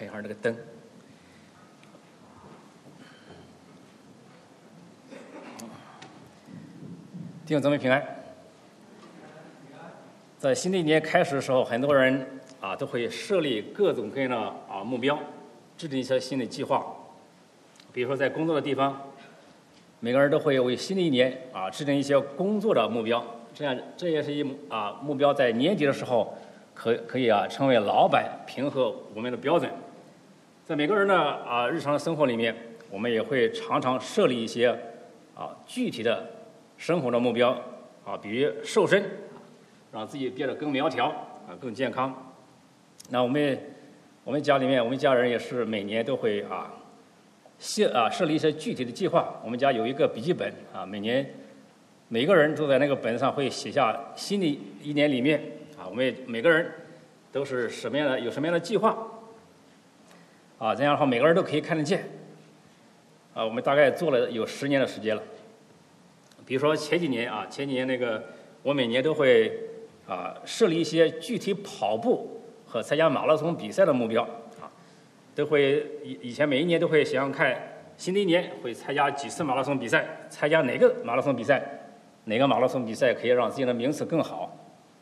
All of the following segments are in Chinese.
看一下这个灯。弟兄姊妹平安。在新的一年开始的时候，很多人都会设立各种各样的目标，制定一些新的计划。比如说在工作的地方，每个人都会为新的一年制定一些工作的目标，这也是目标，在年底的时候可以成为老板评核我们的标准。在每个人的日常生活里面，我们也会常常设立一些具体的生活的目标比如瘦身，让自己变得更苗条更健康。那我们家里面，我们家人也是每年都会设立一些具体的计划。我们家有一个笔记本每个人都在那个本上会写下新的一年里面我们每个人都是有什么样的计划这样的话每个人都可以看得见我们大概做了有10年的时间了。比如说前几年那个我每年都会设立一些具体跑步和参加马拉松比赛的目标都会以前每一年都会想想看，新的一年会参加几次马拉松比赛，参加哪个马拉松比赛，哪个马拉松比赛可以让自己的名次更好。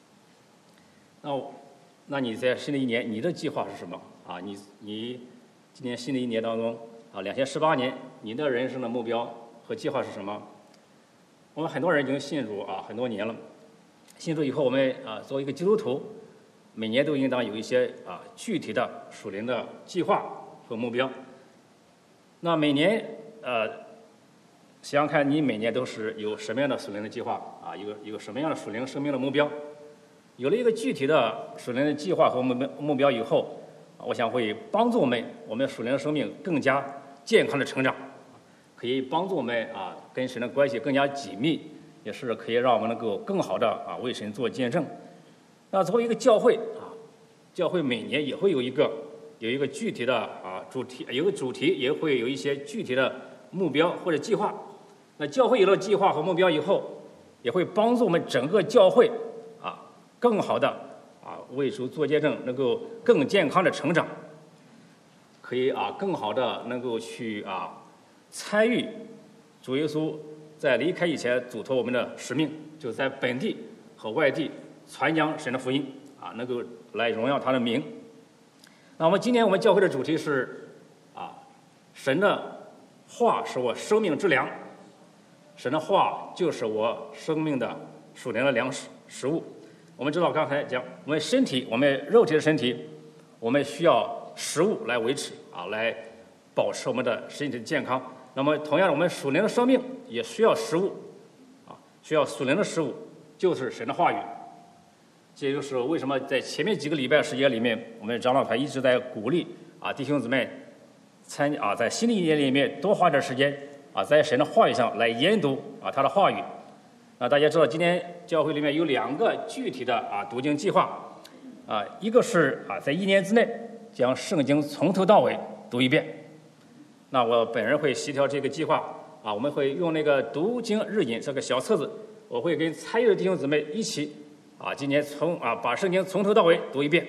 那你在新的一年你的计划是什么你今年新的一年当中2018年你的人生的目标和计划是什么？我们很多人已经信主很多年了，信主以后我们作为一个基督徒，每年都应当有一些具体的属灵的计划和目标。那每年想想看你每年都是有什么样的属灵的计划有什么样的属灵生命的目标。有了一个具体的属灵的计划和目标以后，我想会帮助我们属灵的生命更加健康的成长，可以帮助我们跟神的关系更加紧密，也是可以让我们能够更好的为神做见证。那作为一个教会教会每年也会有一个具体的主题，有个主题，也会有一些具体的目标或者计划。那教会有了计划和目标以后，也会帮助我们整个教会更好的为主做见证，能够更健康的成长，可以更好的能够去参与主耶稣在离开以前嘱托我们的使命，就在本地和外地传讲神的福音能够来荣耀他的名。那今年我们教会的主题是神的话是我生命之粮，神的话就是我生命的属灵的粮食物。我们知道刚才讲我们肉体的身体，我们需要食物来维持来保持我们的身体的健康。那么同样的，我们属灵的生命也需要食物需要属灵的食物，就是神的话语。这就是为什么在前面几个礼拜时间里面，我们长老团一直在鼓励弟兄姊妹在新的一年里面多花点时间在神的话语上来研读他的话语。大家知道今天教会里面有2个具体的读经计划一个是在1年之内将圣经从头到尾读一遍。那我本人会协调这个计划我们会用那个读经日引这个小册子，我会跟参与的弟兄姊妹一起今年把圣经从头到尾读一遍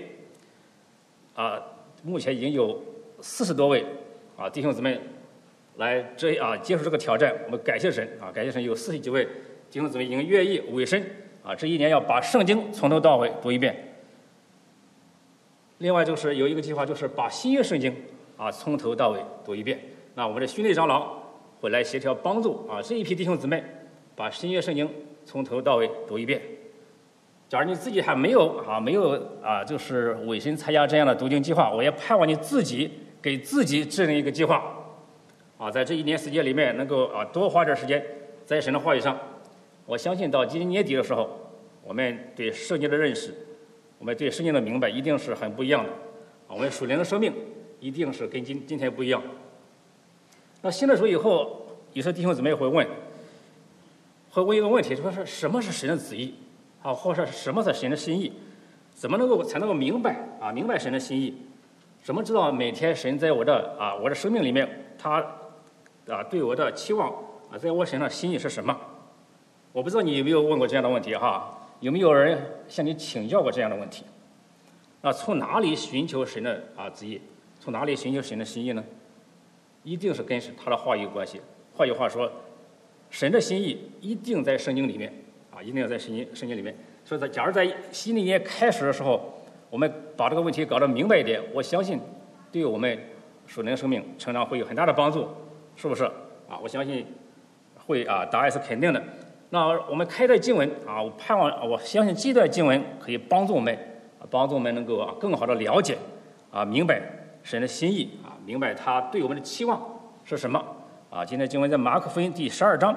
目前已经有40多位弟兄姊妹来接受这个挑战。我们感谢神感谢神，有40几位弟兄姊妹已经愿意委身这一年要把圣经从头到尾读一遍。另外就是有一个计划，就是把新约圣经从头到尾读一遍。那我们的训练长老会来协调帮助这一批弟兄姊妹把新约圣经从头到尾读一遍。假如你自己还没有就是委身参加这样的读经计划，我也盼望你自己给自己制定一个计划在这1年时间里面能够多花点时间在神的话语上。我相信到今年年底的时候，我们对圣经的认识，我们对圣经的明白一定是很不一样的我们属灵的生命一定是跟今天不一样。那新的时候以后，有些弟兄姊妹会问一个问题，说是什么是神的旨意或者什么是神的心意？怎么才能够明白神的心意？怎么知道每天神在我的生命里面他对我的期望在我身上心意是什么？我不知道你有没有问过这样的问题有没有人向你请教过这样的问题？从哪里寻求神的旨意？ 从哪里寻求神的心意呢？一定是跟他的话语有关系。换句话说，神的心意一定在圣经里面啊，一定要在圣经里面。所以，假如在新的一年开始的时候，我们把这个问题搞得明白一点，我相信对我们属灵生命成长会有很大的帮助，是不是啊？我相信会啊，答案是肯定的。那我们开段经文啊，我相信这段经文可以帮助我们能够更好的了解明白神的心意明白他对我们的期望是什么今天经文在马可福音第12章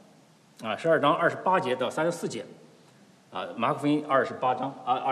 12章28节到34节马可福音28章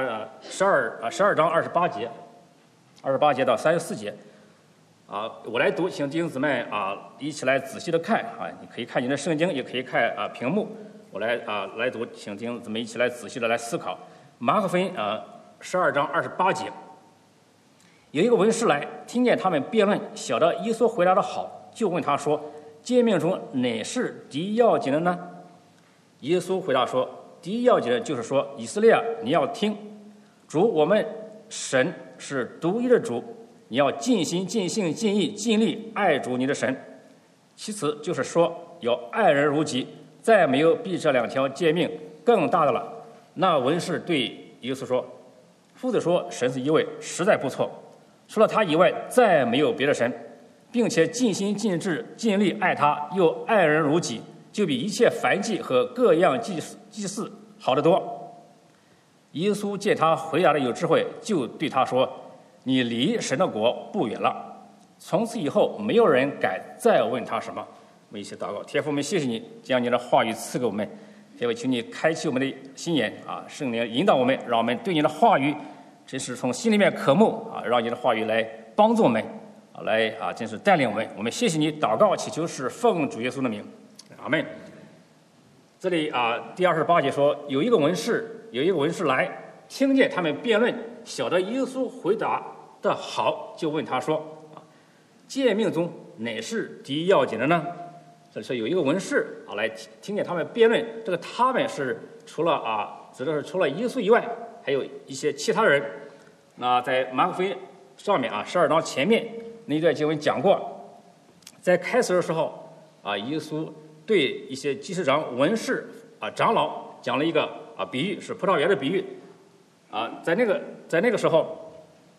12章28节到34节我来读，请弟兄姊妹一起来仔细的看你可以看你的圣经，也可以看屏幕。我来读，请弟兄姊妹一起来仔细的来思考。马可福音12章28节，有一个文士来，听见他们辩论，晓得耶稣回答的好，就问他说：“诫命中哪是第一要紧的呢？”耶稣回答说：“第一要紧的就是说，以色列啊，你要听，主我们神是独一的主。你要尽心、尽性、尽意、尽力爱主你的神。其次就是说，要爱人如己，再没有比这2条诫命更大的了。”那文士对耶稣说：“夫子说神是一位，实在不错。除了他以外，再没有别的神，并且尽心、尽智、尽力爱他，又爱人如己，就比一切燔祭和各样祭祀好得多。”耶稣见他回答的有智慧，就对他说：“你离神的国不远了。”从此以后，没有人敢再问他什么。我们一起祷告。天父，我们谢谢你将你的话语赐给我们，天父，请你开启我们的心眼圣灵引导我们，让我们对你的话语真是从心里面渴慕让你的话语来帮助我们真是带领我们。我们谢谢你，祷告祈求是奉主耶稣的名，阿们。这里第28节说，有一个文士来，听见他们辩论，晓得耶稣回答的好，就问他说：“诫命中哪是第一要紧的呢？”这里说有一个文士来听见他们辩论，这个他们是除了指的是除了耶稣以外，还有一些其他人。那在马可福音上面12章前面那段经文讲过，在开始的时候耶稣对一些祭司长、文士长老讲了一个比喻，是葡萄园的比喻在那个时候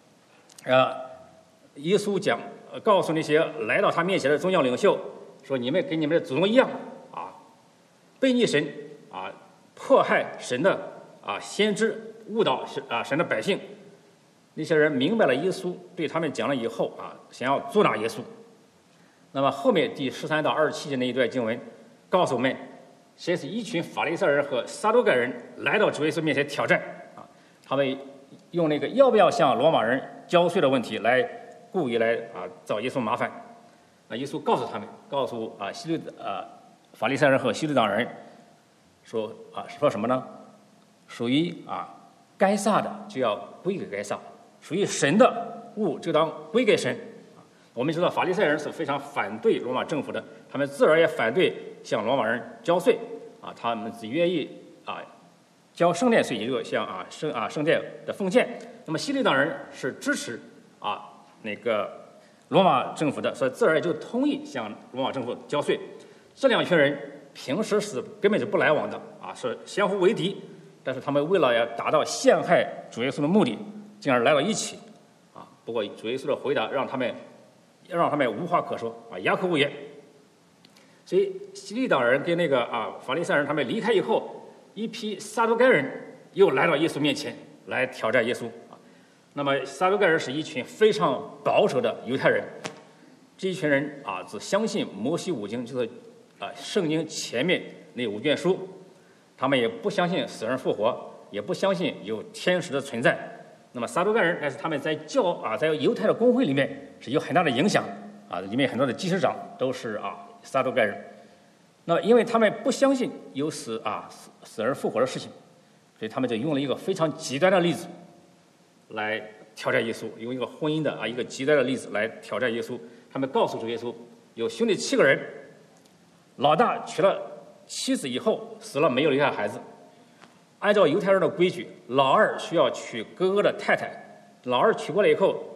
耶稣告诉那些来到他面前的宗教领袖说：“你们跟你们的祖宗一样悖逆神迫害神的先知，误导神的百姓。”那些人明白了耶稣对他们讲了以后想要捉拿耶稣。那么后面第13到27节那一段经文告诉我们，这是一群法利赛人和撒都该人来到主耶稣面前挑战他们用那个要不要向罗马人交税的问题来故意来找耶稣麻烦。那耶稣告诉他们，告诉法利赛人和希律党人说什么呢？属于该撒的就要归给该撒，属于神的物就当归给神。我们知道法利赛人是非常反对罗马政府的，他们自然也反对向罗马人交税他们只愿意交圣殿税，也就是向圣殿的奉献。那么希律党人是支持那个罗马政府的，所以自然也就同意向罗马政府交税。这两群人平时是根本就不来往的是相互为敌，但是他们为了要达到陷害主耶稣的目的，竟然来到一起不过主耶稣的回答让他们无话可说哑口无言。所以希律党人跟那个法利赛人他们离开以后，一批撒都该人又来到耶稣面前来挑战耶稣那么撒都该人是一群非常保守的犹太人，这一群人只相信摩西五经，就是圣经前面那5卷书，他们也不相信死人复活，也不相信有天使的存在。那么撒都该人，但是他们在在犹太的公会里面是有很大的影响里面很多的祭司长都是撒都该人。那因为他们不相信有死人复活的事情，所以他们就用了一个非常极端的例子来挑战耶稣，用一个婚姻的一个极端的例子来挑战耶稣。他们告诉主耶稣，有兄弟7个人，老大娶了妻子以后死了，没有留下孩子。按照犹太人的规矩，老二需要娶哥哥的太太，老二娶过来以后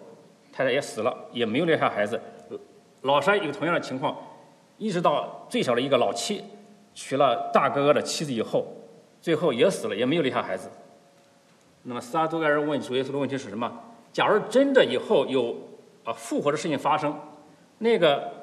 太太也死了，也没有留下孩子。老三有同样的情况，一直到最小的一个老七娶了大哥哥的妻子以后，最后也死了，也没有留下孩子。那么撒都该人问主耶稣的问题是什么？假如真的以后有复活的事情发生，那个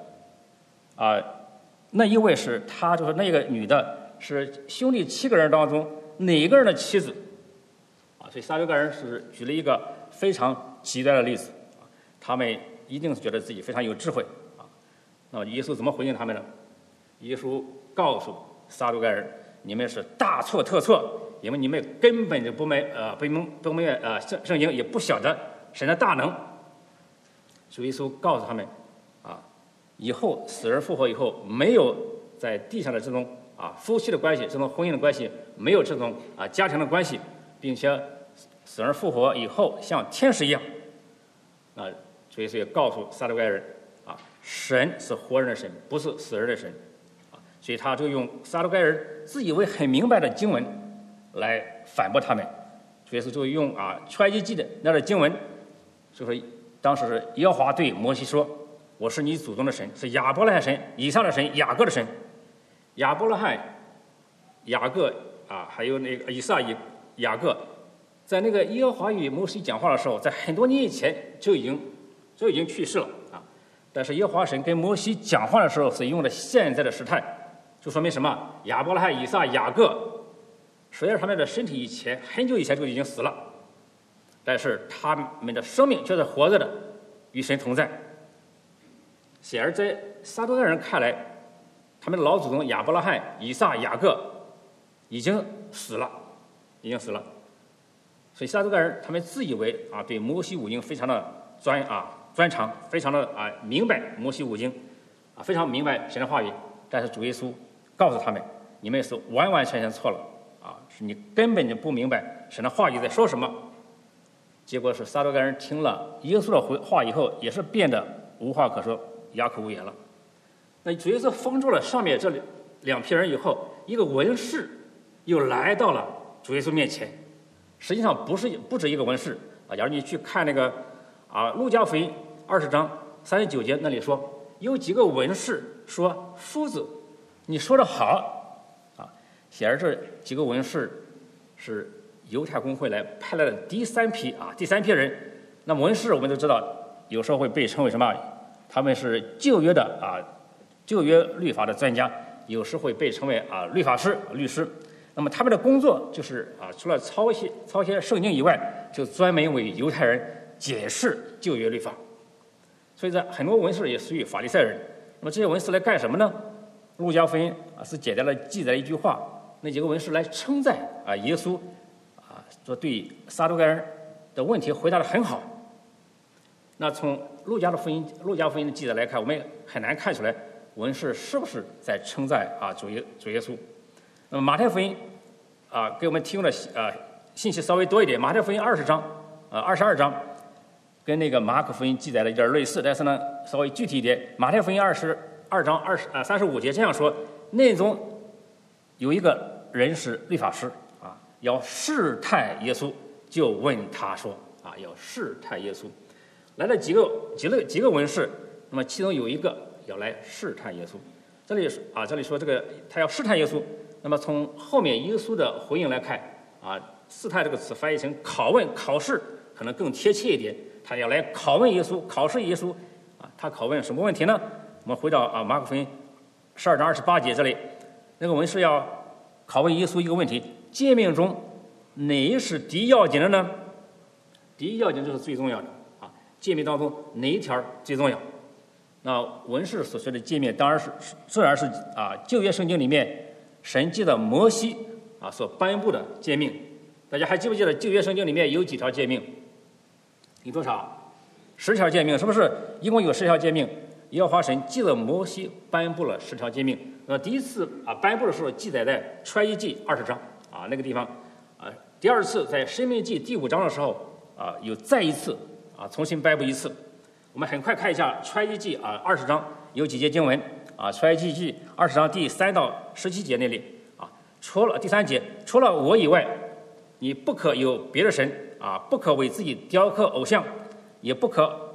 那一位是他，就是那个女的是兄弟7个人当中哪个人的妻子？所以撒都该人是举了一个非常极端的例子，他们一定是觉得自己非常有智慧那么耶稣怎么回应他们呢？耶稣告诉撒都该人，你们是大错特错，因为你们根本就不明圣经，也不晓得神的大能。主耶稣告诉他们以后死人复活以后，没有在地上的这种夫妻的关系，这种婚姻的关系，没有这种家庭的关系，并且死人复活以后像天使一样。主耶稣也告诉撒都该人神是活人的神，不是死人的神所以他就用撒都该人自以为很明白的经文来反驳他们。主耶稣就用出埃及记的那段经文，就是当时是耶和华对摩西说，我是你祖宗的神，是亚伯拉罕神、以撒的神、雅各的神。亚伯拉罕、雅各还有那个以撒、雅各，在那个耶和华与摩西讲话的时候，在很多年以前就已经去世了但是耶和华神跟摩西讲话的时候是用的现在的时态，就说明什么？亚伯拉罕、以撒、雅各，虽然他们的身体以前很久以前就已经死了，但是他们的生命却是活着的，与神同在。显而在撒都该人看来，他们的老祖宗亚伯拉罕、以撒、雅各已经死了。所以撒都该人他们自以为对摩西五经非常的专长，非常的明白摩西五经非常明白神的话语。但是主耶稣告诉他们，你们是完完全全错了是你根本就不明白神的话语在说什么。结果是撒都该人听了耶稣的话以后，也是变得无话可说，哑口无言了。那主耶稣封住了上面这2批人以后，一个文士又来到了主耶稣面前。实际上不止一个文士假如你去看那个路加福音20章39节，那里说有几个文士说，夫子你说得好显然这几个文士是犹太公会来派来的第三批人。那么文士我们都知道有时候会被称为什么？他们是旧约律法的专家，有时会被称为律法师、律师。那么他们的工作就是除了抄写圣经以外，就专门为犹太人解释旧约律法。所以在很多文士也属于法利赛人。那么这些文士来干什么呢？路加福音是简单的记载了一句话，那几个文士来称赞耶稣说对撒都该人的问题回答得很好。那从路加福音的记载来看，我们很难看出来文士是不是在称赞主耶稣。那么马太福音给我们提供的信息稍微多一点。马太福音22章跟那个马可福音记载的有点类似，但是呢稍微具体一点。马太福音22章35节这样说，内中有一个人是律法师要试探耶稣，就问他说要试探耶稣。来了几个文士，那么其中有一个要来试探耶稣。这里说这个他要试探耶稣。那么从后面耶稣的回应来看试探这个词翻译成拷问、考试可能更贴切一点。他要来拷问耶稣，考试耶稣他拷问什么问题呢？我们回到马可福音12章28节这里，那个文士要拷问耶稣一个问题：诫命中哪一是第一要紧的呢？第一要紧就是最重要的诫命当中哪一条最重要？那文士所说的诫命当然是自然是旧约圣经里面神记的摩西所颁布的诫命。大家还记不记得旧约圣经里面有几条诫命？有多少？10条诫命，是不是？一共有10条诫命。耶和华神记了摩西颁布了10条诫命。第一次颁布的时候记载在出埃及记20章那个地方第二次在申命记第5章的时候有再一次重新颁布一次。我们很快看一下出埃及记20章有几节经文出埃及记20章第3到17节那里除了第3节，除了我以外，你不可有别的神不可为自己雕刻偶像，也不可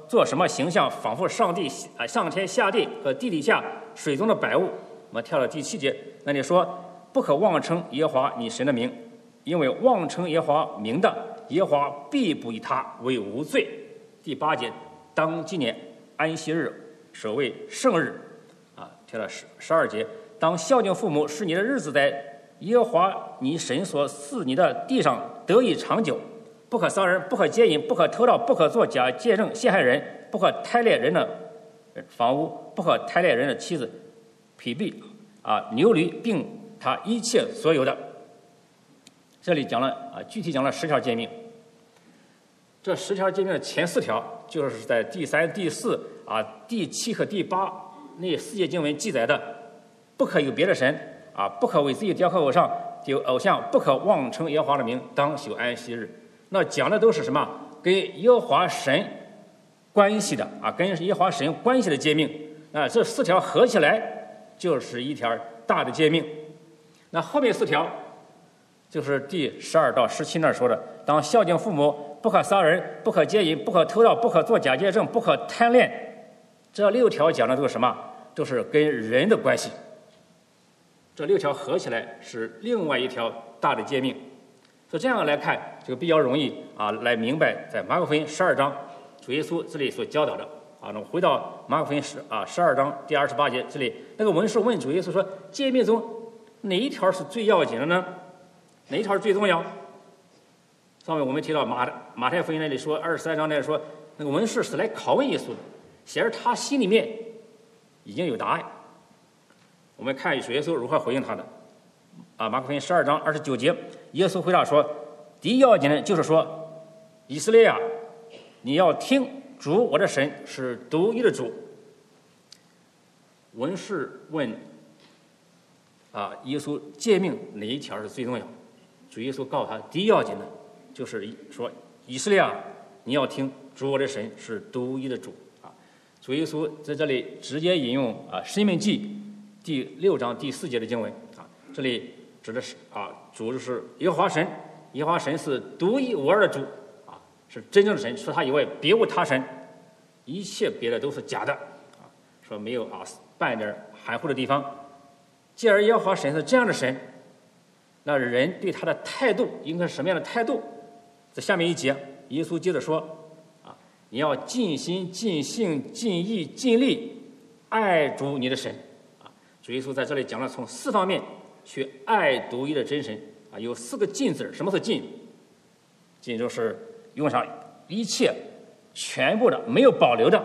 做什么形象，仿佛上天下地和地底下水中的百物。我们跳到第7节，那里说不可妄称耶和华你神的名，因为妄称耶和华名的，耶和华必不以他为无罪。第8节，当纪念安息日，守为圣日。跳到12节，当孝敬父母，使你的日子在耶和华你神所赐你的地上得以长久。不可杀人，不可奸淫，不可偷盗，不可作假见证陷害人，不可贪恋人的房屋，不可贪恋人的妻子、匹婢牛驴，并他一切所有的。这里讲了具体讲了10条诫命。这10条诫命的前4条就是在第3、第4、第7和第8那4节经文记载的：不可有别的神不可为自己雕刻偶像，不可妄称耶和华的名，当守安息日。那讲的都是什么？跟耶和华神关系的跟耶和华神关系的诫命。这4条合起来就是一条大的诫命。那后面4条就是第12到17那说的：当孝敬父母，不可杀人，不可奸淫，不可偷盗，不可作假见证，不可贪恋。这6条讲的都是什么？都是跟人的关系。这6条合起来是另外一条大的诫命。所以这样来看，就比较容易来明白，在马可福音12章主耶稣这里所教导的那么回到马可福音12章第28节，这里那个文士问主耶稣说：诫命中哪一条是最要紧的呢？哪一条是最重要？上面我们提到马太福音那里说23章那里说，那个文士是来拷问耶稣的，显然他心里面已经有答案。我们看主耶稣如何回应他的。马可福音12章29节，耶稣回答说：第一要紧的就是说，以色列你要听主我的神是独一的主。文士问耶稣诫命哪一条是最重要？主耶稣告诉他，第一要紧的就是说，以色列你要听主我的神是独一的主。主耶稣在这里直接引用申命记第6章第4节的经文这里指的是主就是耶和华神，耶和华神是独一无二的主是真正的神，除他以外别无他神，一切别的都是假的说没有半点含糊的地方。既然耶和华神是这样的神，那人对他的态度应该是什么样的态度？在下面一节，耶稣接着说你要尽心尽性尽意尽力爱主你的神主耶稣在这里讲了从4方面去爱独一的真神有4个尽字。什么是尽？尽就是用上一切全部的，没有保留的。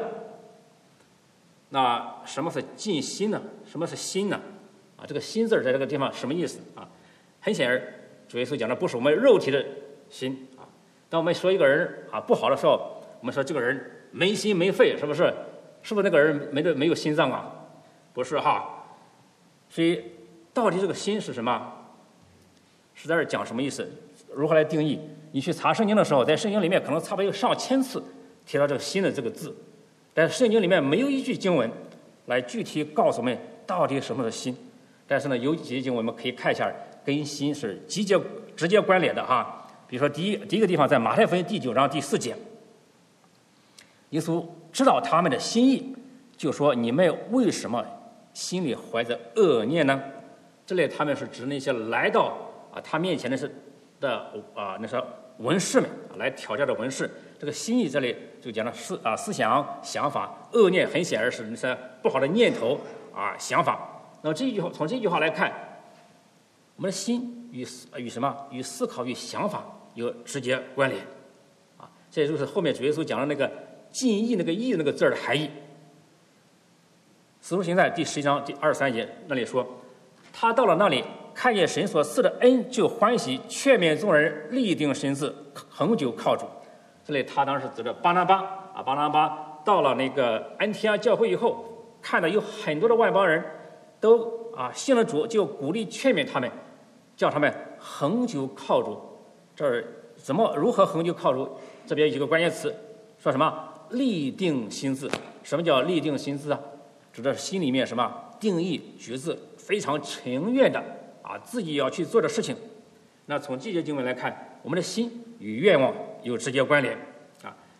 那什么是尽心呢？什么是心呢？这个心字在这个地方什么意思很显然主耶稣讲的不是我们肉体的心当我们说一个人不好的时候，我们说这个人没心没肺，是不是？是不是那个人没有心脏不是所以到底这个心是什么？是在这讲什么意思？如何来定义？你去查圣经的时候，在圣经里面可能差不多有上千次提到这个心的这个字，但是圣经里面没有一句经文来具体告诉我们到底什么是心。但是呢，有几节经文我们可以看一下，跟心是直接关联的比如说第一个地方在马太福音第9章第4节，耶稣知道他们的心意，就说你们为什么心里怀着恶念呢？这里他们是指那些来到他面前那些文士们来挑战的文士。这个心意这里就讲了思想想法，恶念很显然是那些不好的念头想法。那么从这句话来看，我们的心与什么？与思考与想法有直接关联这就是后面主耶稣讲的那个尽意那个意那个字的含义。使徒行传第11章第23节那里说，他到了那里，看见神所赐的恩，就欢喜，劝勉众人立定心志，恒久靠主。这里他当时指着巴拿巴巴拿巴到了那个安提阿教会以后，看到有很多的外邦人都信了主，就鼓励劝勉他们，叫他们恒久靠主。这儿如何恒久靠主？这边有一个关键词，说什么？立定心志。什么叫立定心志指的是心里面什么？定义决志，非常情愿的自己要去做的事情。那从这些经文来看，我们的心与愿望有直接关联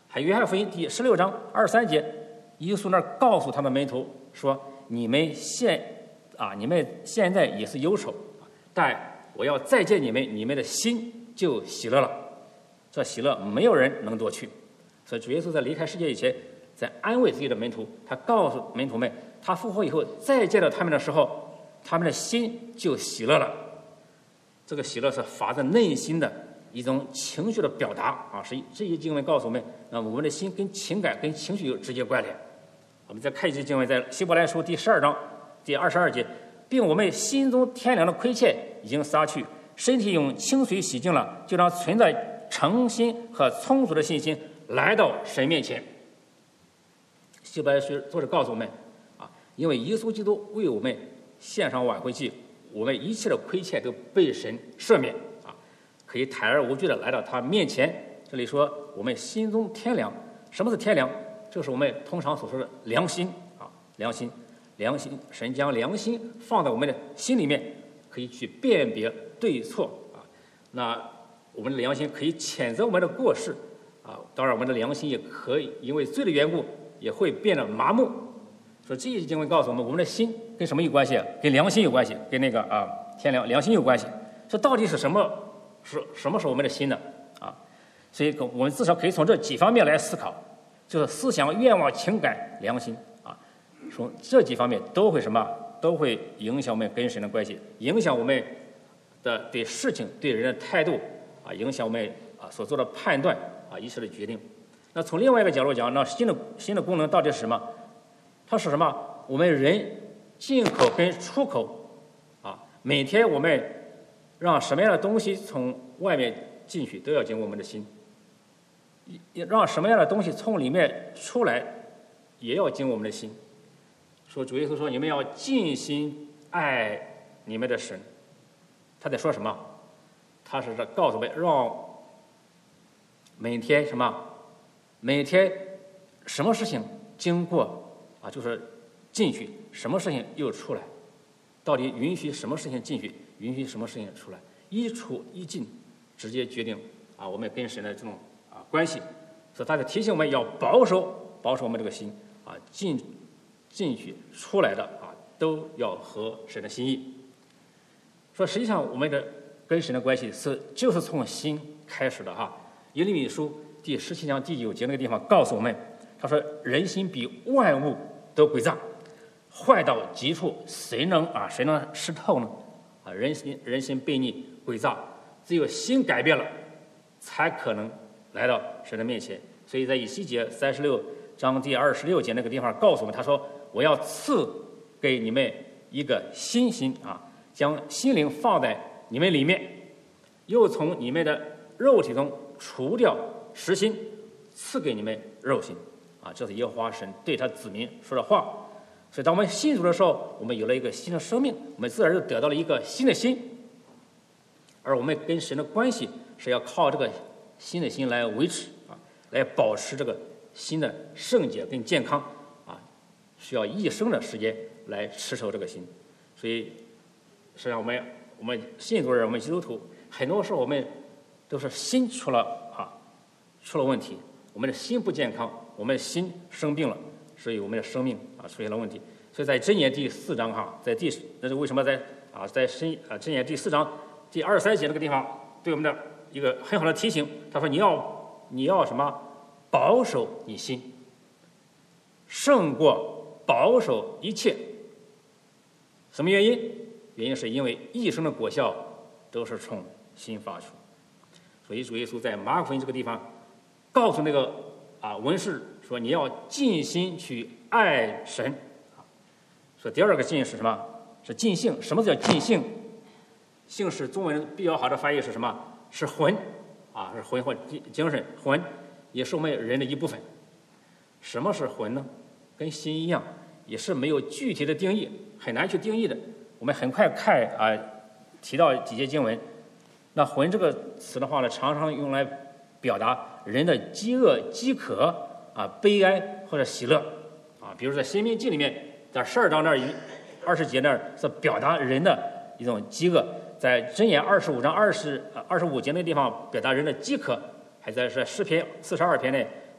还约翰福音第16章23节，耶稣那儿告诉他的门徒说：“你们现在也是忧愁，但我要再见你们，你们的心就喜乐了。这喜乐没有人能夺去。”所以主耶稣在离开世界以前，在安慰自己的门徒，他告诉门徒们，他复活以后再见到他们的时候，他们的心就喜乐了。这个喜乐是发自内心的一种情绪的表达啊，是这些经文告诉我们，我们的心跟情感跟情绪有直接关联。我们再看一节经文，在希伯来书第12章第22节，并我们心中天良的亏欠已经撒去，身体用清水洗净了，就让存在诚心和充足的信心来到神面前。希伯来书作者告诉我们因为耶稣基督为我们献上挽回祭，我们一切的亏欠都被神赦免可以坦然无惧的来到他面前。这里说我们心中天良，什么是天良？就是我们通常所说的良心良心。神将良心放在我们的心里面，可以去辨别对错那我们的良心可以谴责我们的过失当然我们的良心也可以因为罪的缘故也会变得麻木。所以这些经文告诉我们，我们的心跟什么有关系？跟良心有关系，跟那个天良良心有关系。这到底是什么是我们的心呢所以我们至少可以从这几方面来思考，就是思想、愿望、情感、良心从这几方面都会影响我们跟神的关系，影响我们的对事情对人的态度影响我们所做的判断一切的决定。那从另外一个角度讲，那心的功能到底是什么？它是什么？我们人进口跟出口每天我们让什么样的东西从外面进去都要经过我们的心，让什么样的东西从里面出来也要经过我们的心。说主耶稣说你们要尽心爱你们的神，他在说什么？他是告诉我们让每天什么事情经过就是进去，什么事情又出来，到底允许什么事情进去，允许什么事情出来，一出一进直接决定我们跟神的这种关系。所以他在提醒我们要保守我们这个心进去出来的都要合神的心意。说实际上我们的跟神的关系就是从心开始的耶利米书第17章第9节那个地方告诉我们，他说人心比万物都诡诈，坏到极处，谁能识透呢？人心悖逆诡诈，只有心改变了才可能来到神的面前。所以在以西结36章第26节那个地方告诉我们，他说我要赐给你们一个新心将心灵放在你们里面，又从你们的肉体中除掉实心，赐给你们肉心这是耶和华神对他子民说的话。所以当我们信主的时候，我们有了一个新的生命，我们自然就得到了一个新的心。而我们跟神的关系是要靠这个新的心来维持来保持这个心的圣洁跟健康需要一生的时间来持守这个心。所以实际上我们信主人，我们基督徒很多时候我们都是心出了问题，我们的心不健康，我们的心生病了，所以我们的生命出现了问题。所以在箴言第4章那是为什么在箴言第4章第23节那个地方对我们的一个很好的提醒。他说你要什么？保守你心，胜过保守一切。什么原因？原因是因为一生的果效都是从心发出。所以主耶稣在马可福音这个地方告诉那个文士说，你要尽心去爱神。说第二个尽是什么？是尽性。什么叫尽性？性是中文比较好的翻译是什么？是魂是魂或精神。魂也是我们人的一部分。什么是魂呢？跟心一样，也是没有具体的定义，很难去定义的。我们很快提到几节经文。那魂这个词的话呢，常常用来表达人的饥饿、饥渴悲哀或者喜乐比如在《申命记》里面，在12章那儿20节那儿是表达人的一种饥饿，在箴言25章25节那个地方表达人的饥渴，还在诗篇42篇内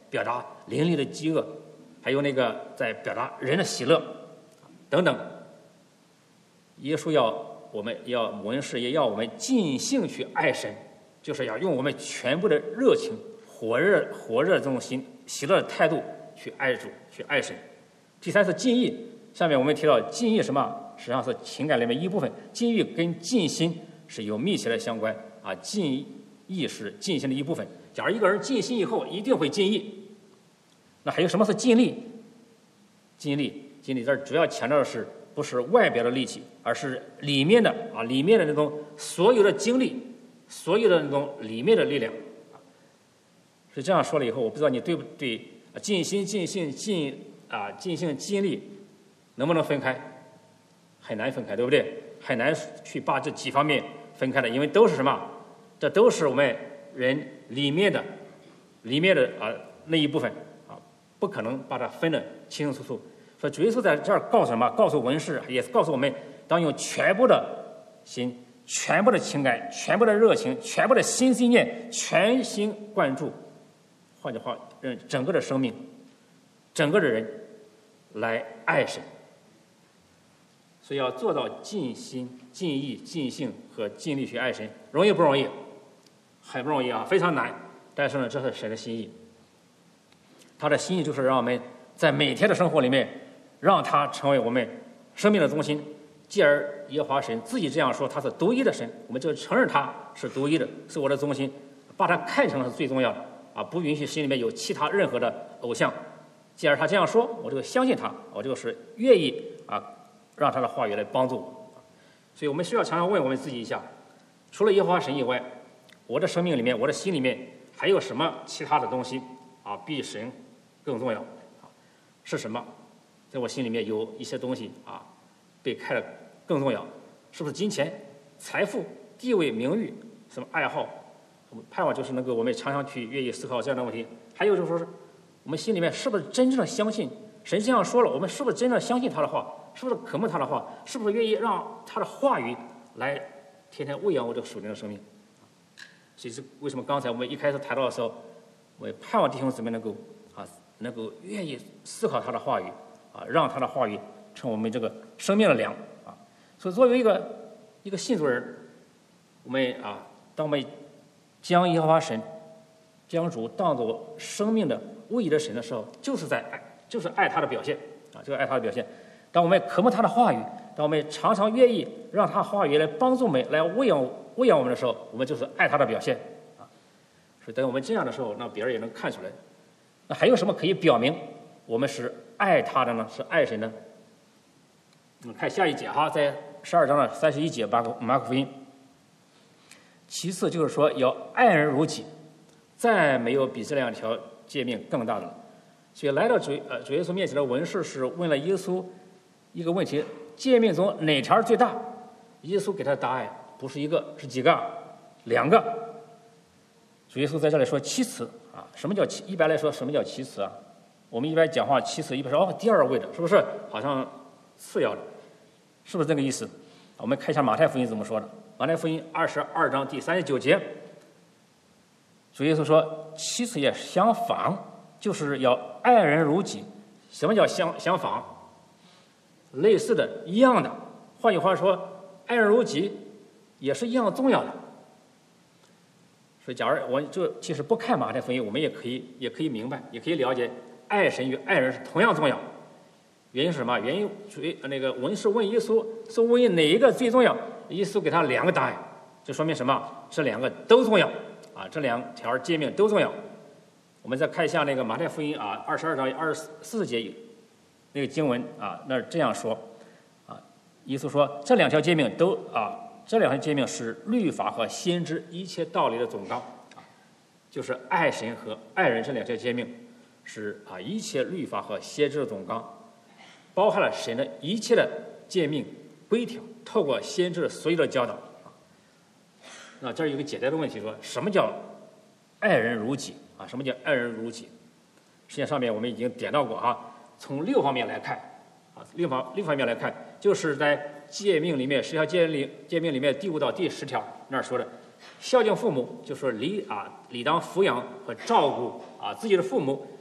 表达邻里的饥饿，还有那个在表达人的喜乐等等。耶稣文士也要我们尽兴去爱神，就是要用我们全部的热情、火热这种喜乐的态度去爱主、去爱神。第三是尽意，下面我们提到尽意什么？实际上是情感里面一部分，尽意跟尽心是有密切的相关啊。尽意是尽心的一部分。假如一个人尽心以后，一定会尽意。那还有什么是尽力？尽力这儿主要强调的是不是外表的力气，而是里面的那种所有的精力，所有的那种里面的力量。是这样说了以后，我不知道你对不对？尽心、尽性、尽力，能不能分开？很难分开，对不对？很难去把这几方面分开的，因为都是什么？这都是我们人里面的那一部分啊，不可能把它分得清清楚楚。所以主耶稣在这儿告诉什么？告诉文士，也告诉我们，当用全部的心、全部的情感、全部的热情、全部的心念、全心贯注，换句话，整个的生命、整个的人来爱神。所以要做到尽心、尽意、尽性和尽力去爱神，容易不容易？很不容易啊，非常难。但是呢，这是神的心意。他的心意就是让我们在每天的生活里面，让他成为我们生命的中心。继而耶和华神自己这样说，他是独一的神，我们就承认他是独一的，是我的中心，把他看成是最重要的啊，不允许心里面有其他任何的偶像。既然他这样说，我就相信他，我就是愿意让他的话语来帮助我。所以我们需要常常问我们自己一下，除了耶和华神以外，我的生命里面，我的心里面还有什么其他的东西比神更重要是什么？在我心里面有一些东西被看得更重要，是不是金钱、财富、地位、名誉、什么爱好？我们盼望就是能够我们常常去愿意思考这样的问题。还有就是说，我们心里面是不是真正的相信神这样说了？我们是不是真正相信他的话？是不是渴慕他的话？是不是愿意让他的话语来天天喂养我这个属灵的生命？其实为什么刚才我们一开始谈到的时候，我也盼望弟兄姊妹能够愿意思考他的话语让他的话语成为我们这个生命的粮所以作为一个信主人，我们当我们将耶和华神、将主当作生命的唯一的神的时候，就是爱他的表现就是爱他的表现。当我们渴慕他的话语，当我们常常愿意让他话语来帮助我们、来喂养我们的时候，我们就是爱他的表现所以等我们这样的时候，那别人也能看出来。那还有什么可以表明我们是爱他的呢？是爱神呢？我们看下一节在12章的31节，马可福音。其次就是说要爱人如己，再没有比这两条诫命更大的了。所以来到主耶稣面前的文士是问了耶稣一个问题：诫命中哪条最大？耶稣给他的答案不是一个，是几个？2个。主耶稣在这里说其次什么叫一般来说什么叫其次我们一般讲话其次一般说第二位的，是不是？好像次要的，是不是这个意思？我们看一下马太福音怎么说的。马太福音22章第39节，主耶稣说其次也相仿，就是要爱人如己。什么叫相仿？类似的，一样的。换句话说，爱人如己也是一样重要的。所以假如我就其实不看马太福音，我们也可以明白，也可以了解，爱神与爱人是同样重要。原因是什么？原因那个文士问耶稣是问哪一个最重要，耶稣给他2个答案，这说明什么？这2个都重要这2条诫命都重要。我们再看一下那个马太福音22章24节那个经文那这样说耶稣说这2条诫命这2条诫命是律法和先知一切道理的总纲就是爱神和爱人这2条诫命是一切律法和先知的总纲，包含了神的一切的诫命规条，透过先知所有的教导那这儿有个简单的问题，说什么叫爱人如己什么叫爱人如己？实际上面我们已经点到过从6方面来看6方面来看，就是在诫命里面10条诫命里面第5到第10条那儿说的，孝敬父母，就说理当抚养和照顾自己的父母，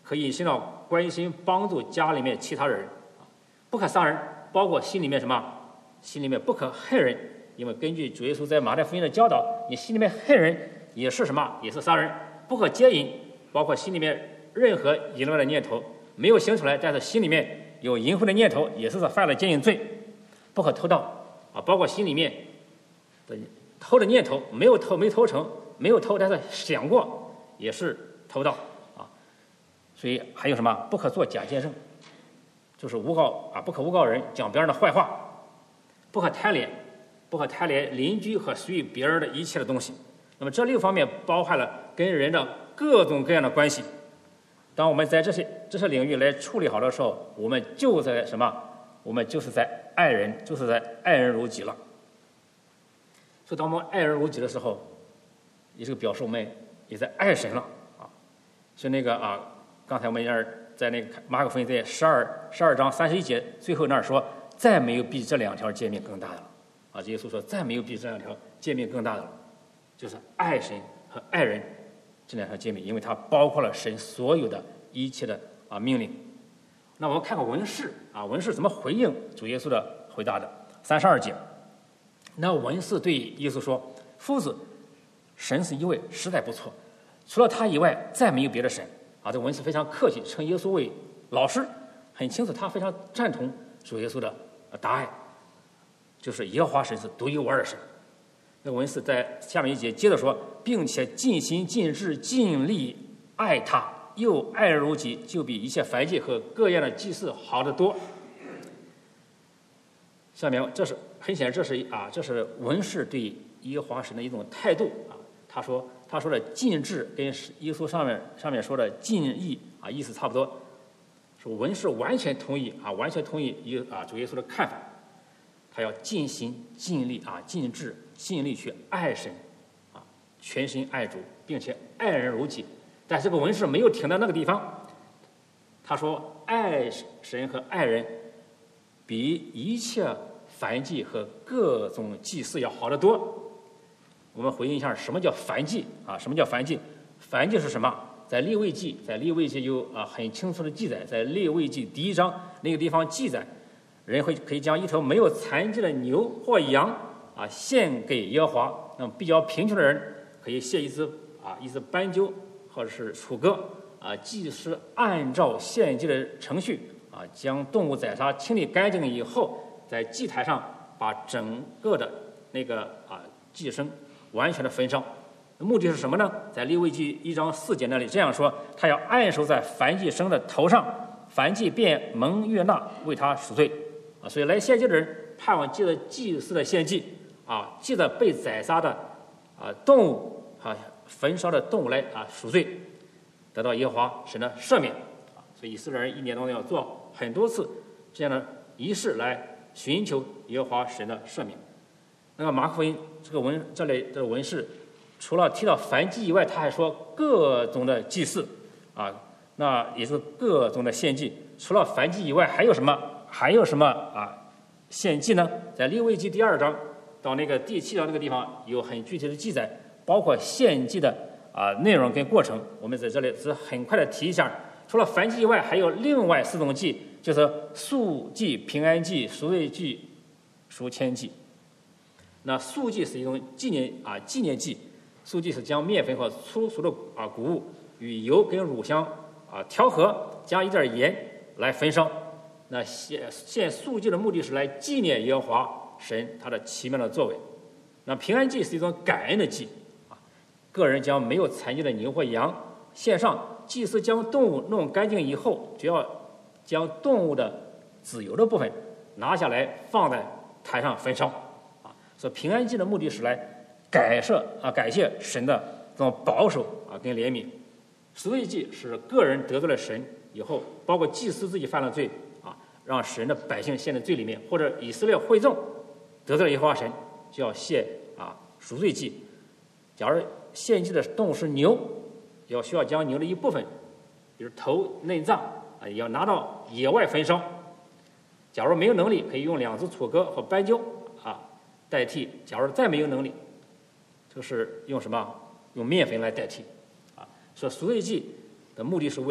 可以尽到关心帮助家里面其他人。不可杀人，包括心里面什么？心里面不可恨人，因为根据主耶稣在马太福音的教导，你心里面恨人也是什么？也是杀人。不可奸淫，包括心里面任何淫乱的念头没有行出来，但是心里面有淫秽的念头，也是犯了奸淫罪。不可偷盗包括心里面的偷的念头没有偷，没偷成，没有偷，但是想过也是偷盗所以还有什么？不可做假见证，就是诬告不可诬告人，讲别人的坏话。不可贪恋，不可贪恋邻居和属于别人的一切的东西。那么这6方面包含了跟人的各种各样的关系。当我们在这些领域来处理好的时候，我们就在什么？我们就是在爱人，就是在爱人如己了。所以当我们爱人如己的时候，也是表示我们也在爱神了所以那个刚才我们在那个马可福音在12章31节最后那儿说，再没有比这2条诫命更大的了耶稣说，再没有比这2条诫命更大的了，就是爱神和爱人这2条诫命，因为它包括了神所有的一切的命令。那我们看看文士文士怎么回应主耶稣的回答的。32节，那文士对耶稣说：“夫子，神是一位，实在不错，除了他以外，再没有别的神。”这文士非常客气，称耶稣为老师，很清楚他非常赞同主耶稣的答案，就是耶和华神是独一无二的神。那文士在下面一节接着说，并且尽心尽智尽力爱他，又爱人如己，就比一切燔祭和各样的祭祀好得多。下面这是很显然，这是文士对耶和华神的一种态度他说的尽智跟耶稣上面说的尽意意思差不多，说文士完全同意主耶稣的看法，他要尽心尽力尽智尽力去爱神全心爱主，并且爱人如己。但这个文士没有停在那个地方，他说爱神和爱人比一切燔祭和各种祭祀要好得多。我们回应一下什么叫燔祭什么叫燔祭？燔祭是什么？在利未记有很清楚的记载，在利未记第1章那个地方记载，人可以将一头没有残疾的牛或羊献给耶和华。那么比较贫穷的人可以献一只斑鸠或者是雏鸽祭司按照献祭的程序将动物宰杀清理干净以后，在祭台上把整个的那个祭牲完全的焚烧。目的是什么呢？在利未记1章4节那里这样说，他要按手在燔祭牲的头上，燔祭便蒙悦纳，为他赎罪所以来献祭的人盼望借着祭司的献祭借着被宰杀的动物焚烧的动物来赎罪，得到耶和华神的赦免所以以色列人1年当中要做很多次这样的仪式来寻求耶和华神的赦免。那个马可福音这类的文士，除了提到燔祭以外，他还说各种的祭祀那也是各种的献祭。除了燔祭以外，还有什么献祭呢？在利未记第2章到那个第7章那个地方有很具体的记载，包括献祭的内容跟过程。我们在这里只很快的提一下。除了燔祭以外，还有另外4种祭，就是素祭、平安祭、赎罪祭、赎愆祭。那素祭是一种纪念祭，素祭是将面粉和粗熟的谷物与油跟乳香调和，加一点盐来焚烧。那献素祭的目的是来纪念耶和华神他的奇妙的作为。那平安祭是一种感恩的祭个人将没有残疾的牛或羊献上，祭司将动物弄干净以后，就要将动物的脂油的部分拿下来放在台上焚烧所以平安祭的目的是来感谢神的这种保守跟怜悯。赎罪祭是个人得罪了神以后，包括祭司自己犯了罪让神的百姓陷在罪里面，或者以色列会众得罪了耶和华神，就要献赎罪祭。假如献祭的动物是牛，需要将牛的一部分，比如头、内脏也要拿到野外焚烧。假如没有能力，可以用2只雏鸽或斑鸠代替。假如再没有能力，就是用什么？用面粉来代替所以赎罪祭的目的是为了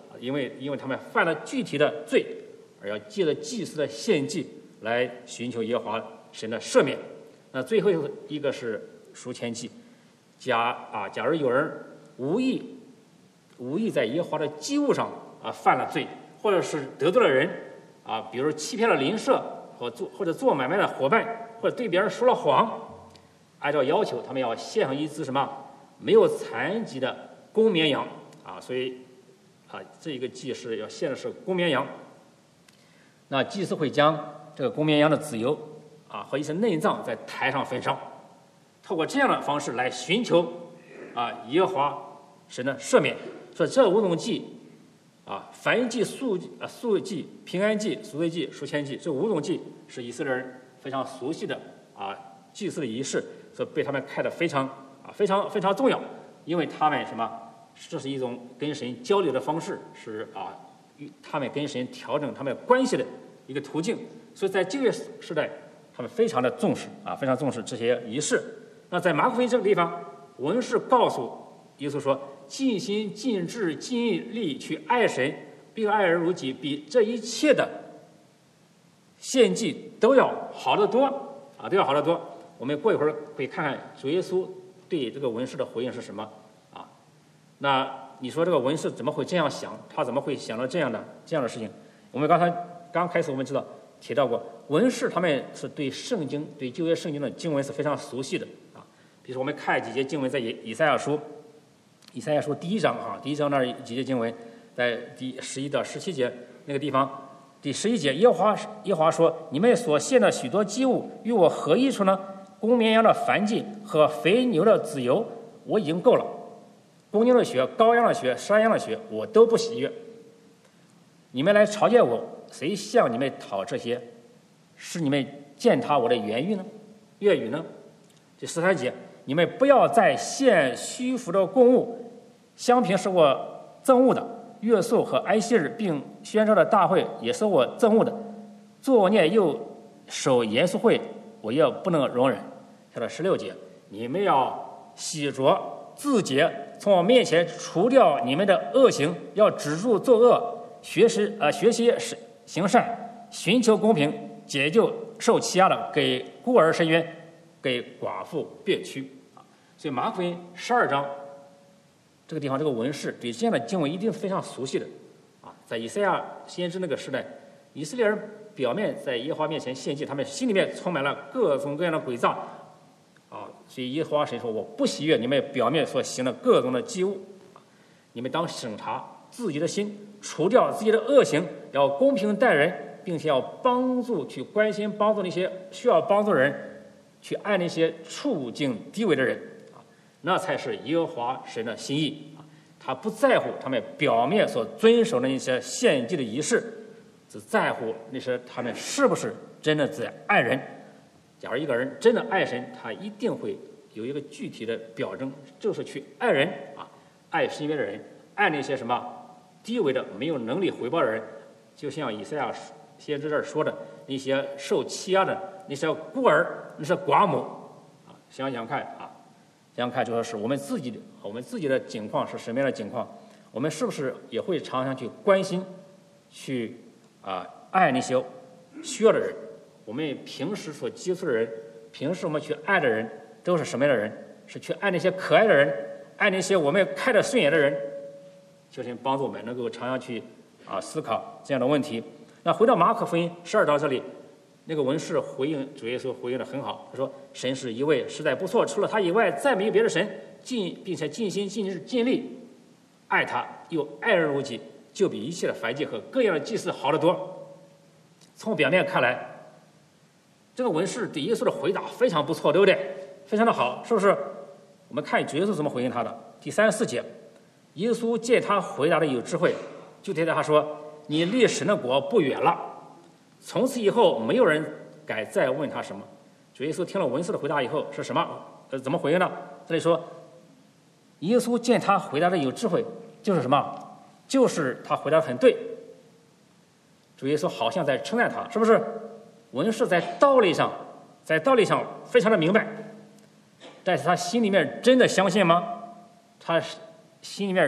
因为他们犯了具体的罪，而要借着祭司的献祭来寻求耶和华神的赦免。那最后一个是赎愆祭，假如有人无意在耶和华的祭物上犯了罪，或者是得罪了人比如欺骗了邻舍或者做买卖的伙伴，或者对别人说了谎，按照要求他们要献上一只什么没有残疾的公绵羊所以这一个祭是要献的是公绵羊。那祭司会将这个公绵羊的脂油和一些内脏在台上焚烧，透过这样的方式来寻求耶和华神的赦免。所以这5种祭燔祭、素祭、平安祭、赎罪祭、赎愆祭，这5种祭是以色列人非常熟悉的祭祀的仪式，所以被他们看得非常重要，因为他们这是一种跟神交流的方式，是他们跟神调整他们关系的一个途径。所以在旧约时代，他们非常的重视非常重视这些仪式。那在马可福音这个地方，文士告诉耶稣说，尽心尽智尽力去爱神并爱人如己，比这一切的献祭都要好得多都要好得多。我们过一会儿可以看看主耶稣对这个文士的回应是什么那你说这个文士怎么会这样想？他怎么会想到这样的事情？我们刚开始我们提到过，文士他们是对圣经、对旧约圣经的经文是非常熟悉的比如说我们看几节经文，在以赛亚书第一章那儿几节经文，在第11到17节那个地方，第11节，耶和华说：“你们所献的许多祭物与我何益处呢？公绵羊的燔祭和肥牛的脂油，我已经够了。公牛的血、羔羊的血、山羊的血，我都不喜悦。你们来朝见我，谁向你们讨这些？是你们践踏我的言语呢？粤语呢？”第13节，你们不要再献虚浮的供物，香瓶是我憎恶的，月朔和安息日并宣召的大会也是我憎恶的，作孽又守严肃会，我也不能容忍。下到16节，你们要洗濯自洁，从我面前除掉你们的恶行，要止住作恶，学习行善，寻求公平，解救受欺压的，给孤儿伸冤，给寡妇辩屈所以马可福音12章这个地方，这个文士对这样的经文一定非常熟悉的在以赛亚先知那个时代，以色列人表面在耶和华面前献祭，他们心里面充满了各种各样的诡诈所以耶和华神说，我不喜悦你们表面所行的各种的祭物你们当审查自己的心，除掉自己的恶行，要公平待人，并且要去关心帮助那些需要帮助的人，去爱那些处境低微的人那才是耶和华神的心意他不在乎他们表面所遵守的那些献祭的仪式，只在乎那些他们是不是真的在爱人。假如一个人真的爱神，他一定会有一个具体的表征，就是去爱人爱身边的人，爱那些低微的没有能力回报的人，就像以赛亚先知这儿说的，那些受欺压的，那些孤儿，那些寡母想想看就说是我们自己的境况是什么样的境况，我们是不是也会常常去关心去爱那些需要的人？我们平时所接触的人，平时我们去爱的人都是什么样的人？是去爱那些可爱的人，爱那些我们看得顺眼的人。求神帮助我们能够常常去思考这样的问题。那回到马可福音12章这里，那个文士回应主耶稣回应得很好，他说：“神是一位，实在不错，除了他以外再没有别的神，并且尽心尽智尽力爱他，又爱人如己，就比一切的燔祭和各样的祭祀好得多。”从表面看来，这个文士对耶稣的回答非常不错，对不对？非常的好，是不是？我们看主耶稣怎么回应他的。第34节，耶稣见他回答的有智慧，就对他说：“你离神的国不远了。”从此以后，没有人敢再问他什么。主耶稣听了文士的回答以后是什么？怎么回应呢？这里说，耶稣见他回答的有智慧，就是什么？就是他回答的很对。主耶稣好像在称赞他，是不是？文士在道理上非常的明白，但是他心里面真的相信吗？他心里面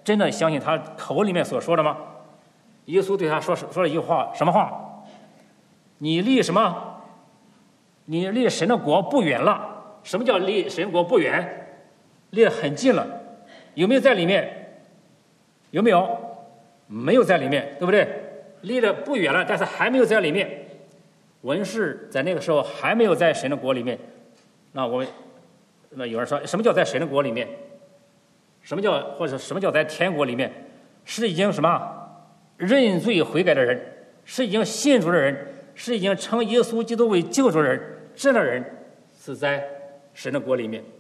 真的相信他口里面所说的吗？耶稣对他说了一句话，什么话？你离什么？你离神的国不远了。什么叫离神的国不远？离得很近了。有没有在里面？有没有？没有在里面，对不对？离得不远了，但是还没有在里面。文士在那个时候还没有在神的国里面。那有人说，什么叫在神的国里面？什么叫在天国里面？是已经什么认罪悔改的人，是已经信主的人，是已经称耶稣基督为救主的人，这样的人是在神的国里面。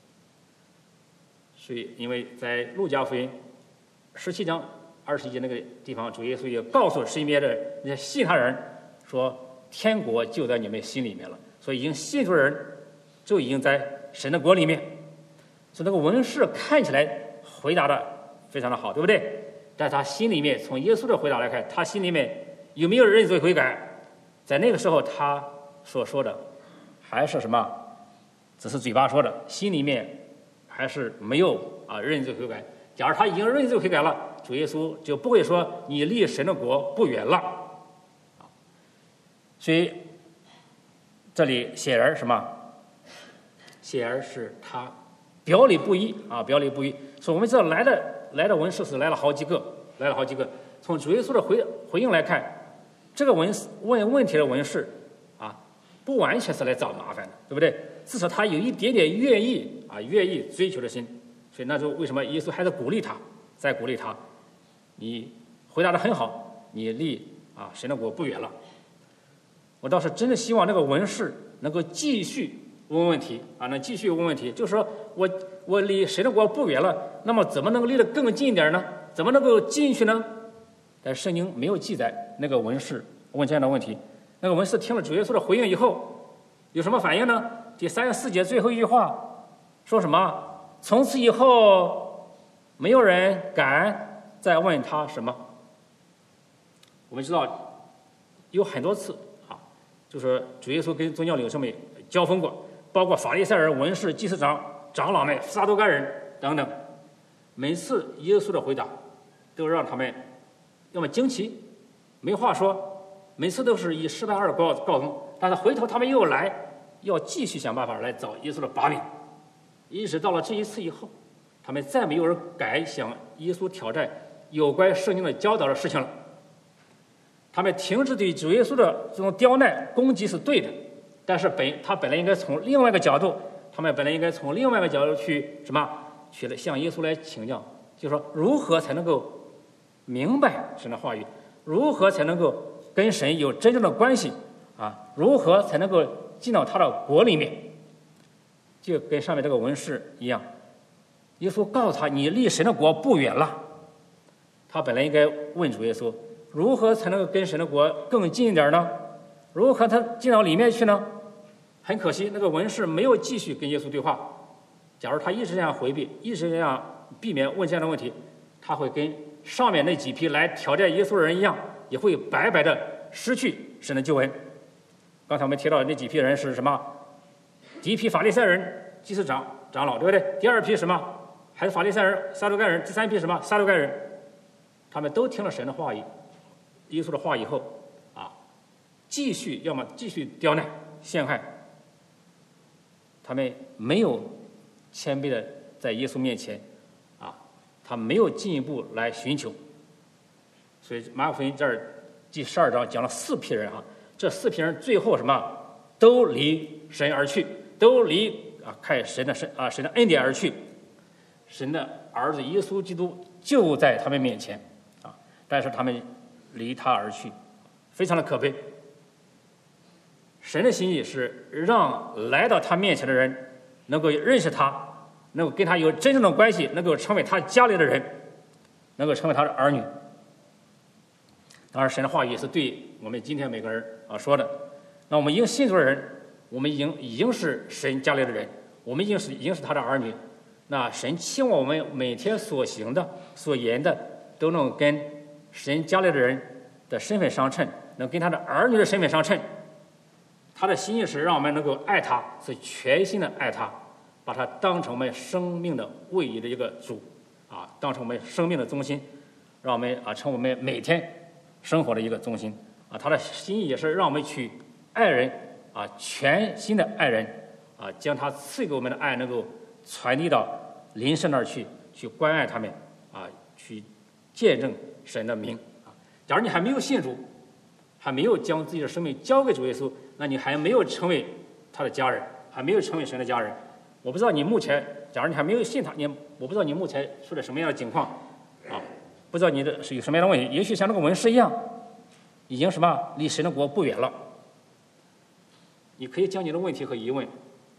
所以，因为在路加福音17章21节那个地方，主耶稣也告诉身边的那些信他的人说，天国就在你们心里面了。所以，已经信主的人就已经在神的国里面。所以，那个文士看起来回答的非常的好，对不对？但他心里面，从耶稣的回答来看，他心里面有没有认罪悔改？在那个时候，他所说的还是什么？只是嘴巴说的，心里面还是没有认罪悔改。假如他已经认罪悔改了，主耶稣就不会说你离神的国不远了。所以这里显然什么？显然是他表里不一表里不一。所以我们知道来的文士是来了好几个。从主耶稣的回应来看，这个问问题的文士不完全是来找麻烦的，对不对？至少他有一点点愿意追求的心。所以那就为什么耶稣还在鼓励他，你回答得很好，你离神的国不远了。我倒是真的希望这个文士能够继续问问题能继续问问题，就是说我离神的国不远了，那么怎么能够离得更近一点呢？怎么能够进去呢？但圣经没有记载那个文士问这样的问题。那个文士听了主耶稣的回应以后，有什么反应呢？第34节最后一句话说什么？从此以后，没有人敢再问他什么。我们知道有很多次就是主耶稣跟宗教领袖们交锋过，包括法利赛人、文士、祭司长、长老们、撒都该人等等。每次耶稣的回答都让他们要么惊奇，没话说，每次都是以失败而告终。但是回头他们又来，要继续想办法来找耶稣的把柄。一直到了这一次以后，他们再没有人敢向耶稣挑战有关圣经的教导的事情了。他们停止对主耶稣的这种刁难攻击是对的，但是他本来应该从另外一个角度，去向耶稣来请教，就是说如何才能够明白神的话语，如何才能够跟神有真正的关系如何才能够进到他的国里面。就跟上面这个文士一样，耶稣告诉他你离神的国不远了。他本来应该问主耶稣，如何才能够跟神的国更近一点呢？如何他进到里面去呢？很可惜，那个文士没有继续跟耶稣对话。假如他一直这样回避，一直这样避免问这样的问题，他会跟上面那几批来挑战耶稣的人一样，也会白白的失去神的救恩。刚才我们提到的那几批人是什么？第一批法利赛人、祭司长老，对不对？第二批什么？还是法利赛人、撒都该人。第三批什么？撒都该人。他们都听了神的话语、耶稣的话以后要么继续刁难陷害，他们没有谦卑的在耶稣面前他没有进一步来寻求。所以马可福音这儿第12章讲了4批人这4批人最后什么？都离神而去，都离看神的恩典而去。神的儿子耶稣基督就在他们面前但是他们离他而去，非常的可悲。神的心意是让来到他面前的人能够认识他，能够跟他有真正的关系，能够成为他家里的人，能够成为他的儿女。当然神的话语也是对我们今天每个人说的。那我们已经信主的人，我们已经是神家里的人，我们已经是他的儿女。那神期望我们每天所行的所言的都能跟神家里的人的身份相称，能跟他的儿女的身份相称。他的心意是让我们能够爱他，是全心的爱他，把他当成我们生命的唯一的一个主。 当成我们生命的中心，让我们成为我们每天生活的一个中心他的心意也是让我们去爱人全心的爱人将他赐给我们的爱能够传递到邻舍那儿去关爱他们去见证神的名假如你还没有信主，还没有将自己的生命交给主耶稣，那你还没有成为他的家人，还没有成为神的家人。我不知道你目前，假如你还没有信他，我不知道你目前处在什么样的境况不知道你的是有什么样的问题。也许像这个文士一样，已经离神的国不远了。你可以将你的问题和疑问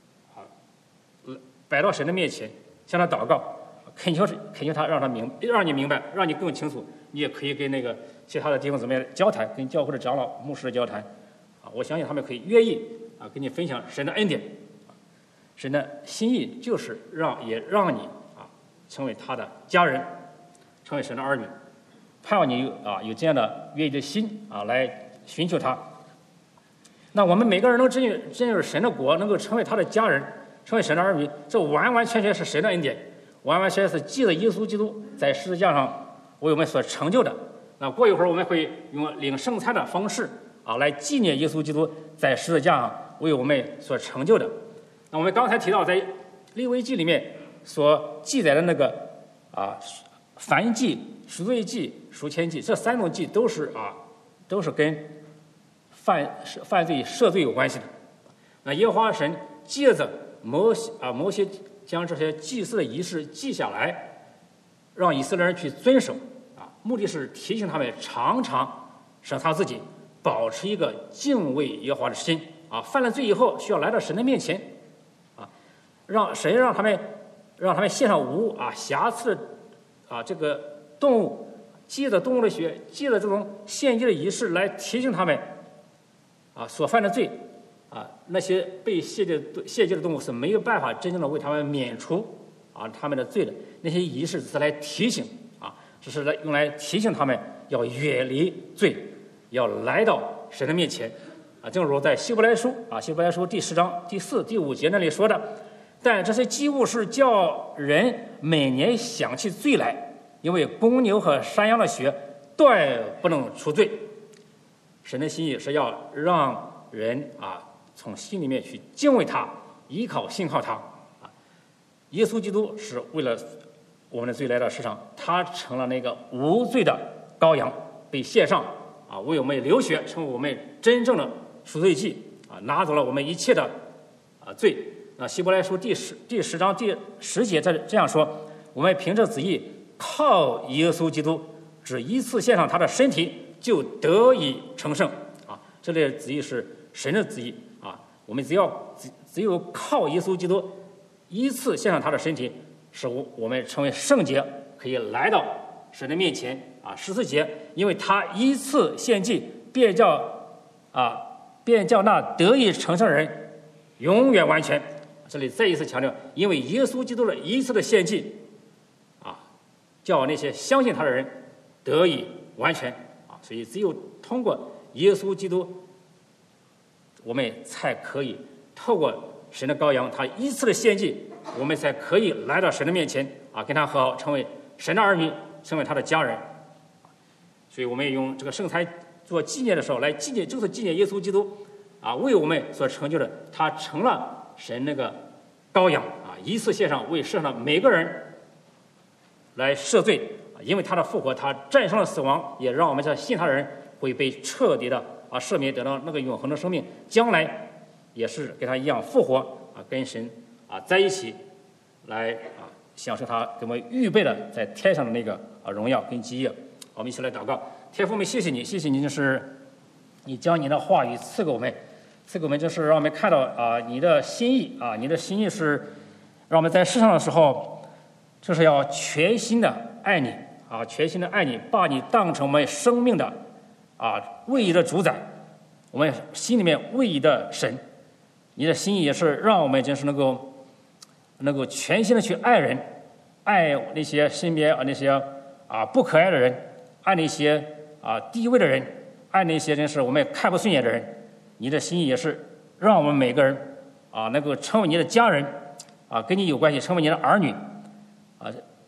摆到神的面前，向他祷告，恳求他让你明白，让你更清楚。你也可以跟其他的弟兄姊妹交谈，跟教会的长老牧师的交谈我相信他们可以愿意跟你分享神的恩典神的心意就是让你成为他的家人，成为神的儿女。盼望你有这样的愿意的心来寻求他。那我们每个人能进入神的国，能够成为他的家人，成为神的儿女，这完完全全是神的恩典，完完全全是借着耶稣基督在十字架上为我们所成就的。那过一会儿我们会用领圣餐的方式来纪念耶稣基督在十字架上为我们所成就的。那我们刚才提到在利未记里面所记载的那个燔祭、赎罪祭、赎愆祭，这3种祭都是跟犯罪赦罪有关系的。那耶和华神借着摩西将这些祭祀的仪式记下来，让以色列人去遵守目的是提醒他们常常审查自己，保持一个敬畏耶和华的心犯了罪以后需要来到神的面前让神让他们献上无瑕疵的这个动物，借着动物的血，借着这种献祭的仪式来提醒他们所犯的罪那些被献祭的动物是没有办法真正的为他们免除他们的罪的。那些仪式只是来提醒只是用来提醒他们要远离罪，要来到神的面前正如在希伯来书第10章第4、第5节那里说的，但这些祭物是叫人每年想起罪来，因为公牛和山羊的血断不能除罪。神的心意是要让人从心里面去敬畏他，依靠信靠他耶稣基督是为了我们的罪来到世上，他成了那个无罪的羔羊，被献上为我们流血，成为我们真正的赎罪祭拿走了我们一切的罪。那希伯来书第10章第10节这样说，我们凭着旨意靠耶稣基督只一次献上他的身体，就得以成圣这里的旨意是神的旨意我们只有靠耶稣基督一次献上他的身体，使我们成为圣洁，可以来到神的面前14节，因为他一次献祭便叫那得以成圣人永远完全。这里再一次强调，因为耶稣基督的一次的献祭叫那些相信他的人得以完全所以只有通过耶稣基督，我们才可以透过神的羔羊他一次的献祭，我们才可以来到神的面前跟他和好，成为神的儿女，成为他的家人。所以我们用这个圣餐做纪念的时候来纪念，就是纪念耶稣基督为我们所成就的，他成了神那个羔羊一次献上，为世上的每个人来赦罪因为他的复活，他战胜了死亡，也让我们这信他的人会被彻底的赦免，得到那个永恒的生命，将来也是跟他一样复活跟神在一起来享受他给我们预备的在天上的那个荣耀跟基业。我们一起来祷告。天父，我们谢谢你，谢谢你，就是你将你的话语赐给我们，就是让我们看到你的心意你的心意是让我们在世上的时候，就是要全心的爱你全心的爱你，把你当成我们生命的唯一的主宰，我们心里面唯一的神。你的心意也是让我们真是能够全心的去爱人，爱那些身边那些不可爱的人，爱那些低微的人，爱那些真是我们看不顺眼的人。你的心意也是让我们每个人能够成为你的家人跟你有关系，成为你的儿女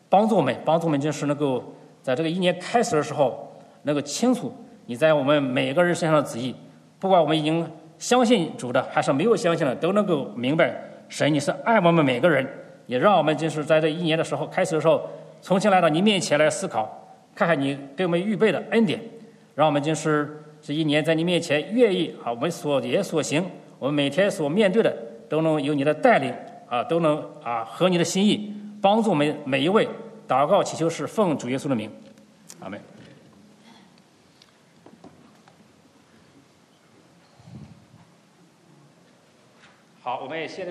帮助我们就是能够在这个一年开始的时候，能够清楚你在我们每个人身上的旨意，不管我们已经相信主的还是没有相信的，都能够明白神你是爱我们每个人，也让我们就是在这一年的时候开始的时候，重新来到你面前来思考，看看你给我们预备的恩典，让我们就是这一年在你面前愿意我们所言所行，我们每天所面对的都能有你的带领都能合你的心意，帮助我们每一位。祷告祈求是奉主耶稣的名，阿们。好，我们现在。